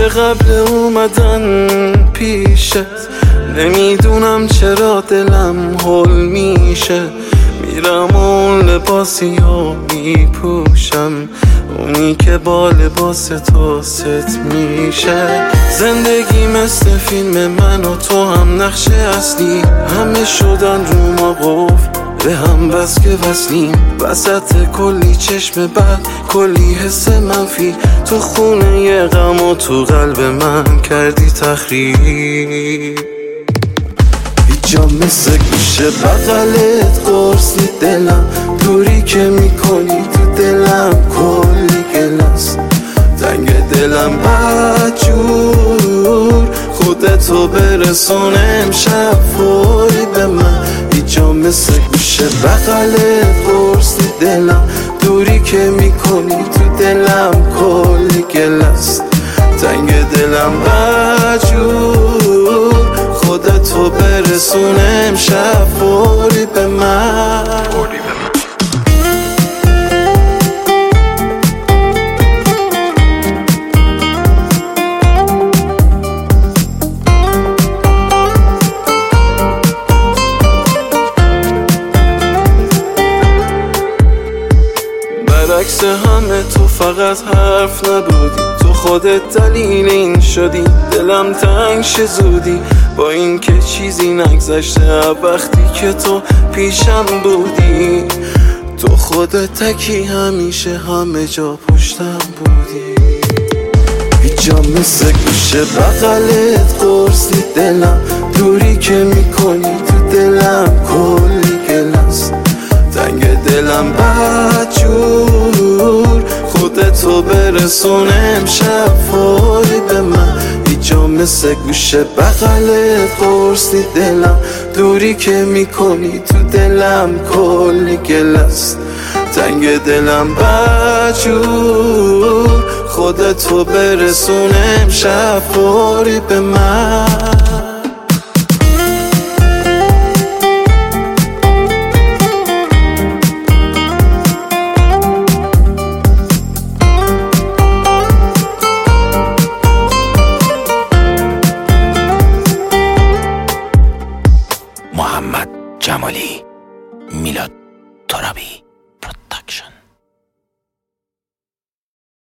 همیشه قبل اومدن پیشت نمیدونم چرا دلم هول میشه، میرم اون لباسی ها میپوشم، اونی که با لباس تو ست میشه. زندگی مثل فیلم من و تو هم نقش اصلی، همه شدن رو ما قفل به هم بس که وصلیم. وسط کلی چشم بد، کلی حس منفی، تو خونه غم و تو قلب من کردی تخریب. جا مثل گوشه بغلت قرصی دلم، دوری که میکنی تو دلم کلی گلست. تنگ دلم بدجور، خودتو برسون امشب فوری به من. جا مثل گوشه بغلت قرصی دلم، دوری که میکنی تو دلم کلی گلست. تنگ دلم بدجور، خودتو برسون امشب فوری به من. برعکس همه تو فقط حرف نبودی، تو خودت دلیل این شدی دلم تنگ شه زودی. با این که چیزی نگذشته وقتی که تو پیشم بودی، تو خودت تکی همیشه همه جا پشتم بودی. جا مثل گوشه بغلت قرصی دلم، دوری که میکنی تو دلم کلی گلست. تنگ دلم بدجور، خودتو برسون امشب فوری به من. جا مثل گوشه بغلت قرصی دلم، دوری که میکنی تو دلم کلی گلست. تنگ دلم بدجور، خودتو برسون امشب فوری به من.